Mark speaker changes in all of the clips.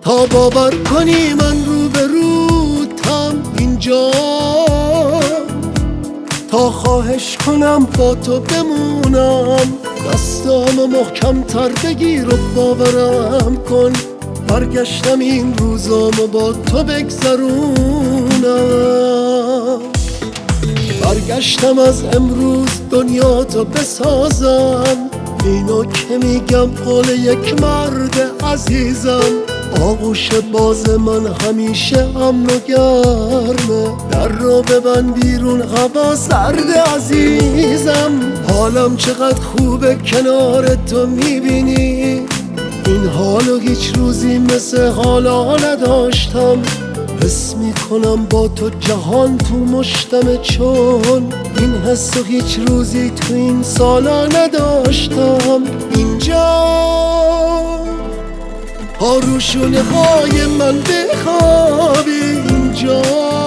Speaker 1: تا باور کنی من روبروتم اینجا، تا خواهش کنم با تو بمونم، دستامو محکم تر بگیر و باورم کن، برگشتم این روزامو با تو بگذرونم. برگشتم از امروز دنیا تو بسازم، اینو که میگم قول یک مرد عزیزم. آغوش باز من همیشه امن و گرمه، در رو ببند بیرون هوا سرد عزیزم. حالم چقدر خوبه کنار تو میبینی، این حالو هیچ روزی مثل حالا نداشتم. حس میکنم با تو جهان تو مشتمه، چون این حسو هیچ روزی تو این سالا نداشتم. اینجا ها روشونه های من بخوابی، اینجا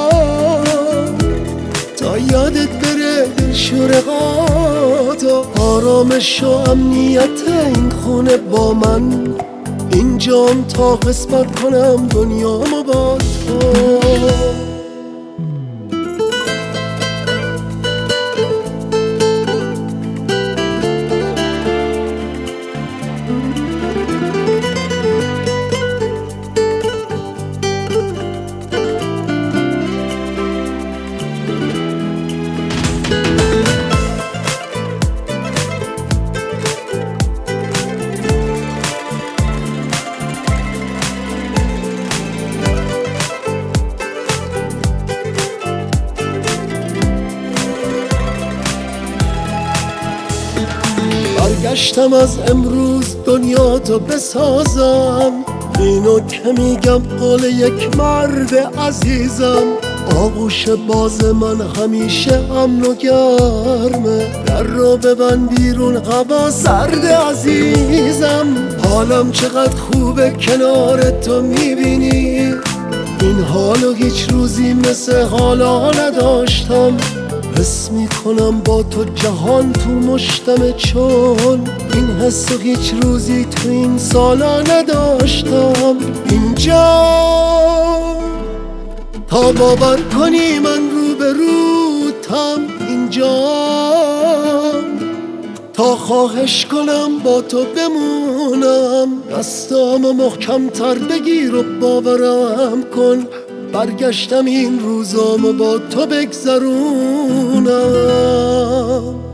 Speaker 1: تا یادت بره شورقات و آرامش و امنیت این خونه با من. اینجام تا قسمت کنم دنیامو با تو. برگشتم از امروز دنیا تو بسازم، اینو که میگم قول یک مرد عزیزم. آغوش باز من همیشه امن و گرمه، در رو ببند بیرون هوا سرد عزیزم. حالم چقدر خوبه کنار تو میبینی، این حالو هیچ روزی مثل حالا نداشتم. حس میکنم با تو جهان تو مشتمه، چون این حسو هیچ روزی تو این سالا نداشتم. اینجا تا باور کنی من روبروتم اینجا، تا خواهش کنم با تو بمونم، دستامو محکم تر بگیر و باورم کن، برگشتم این روزامو با تو بگذرونم.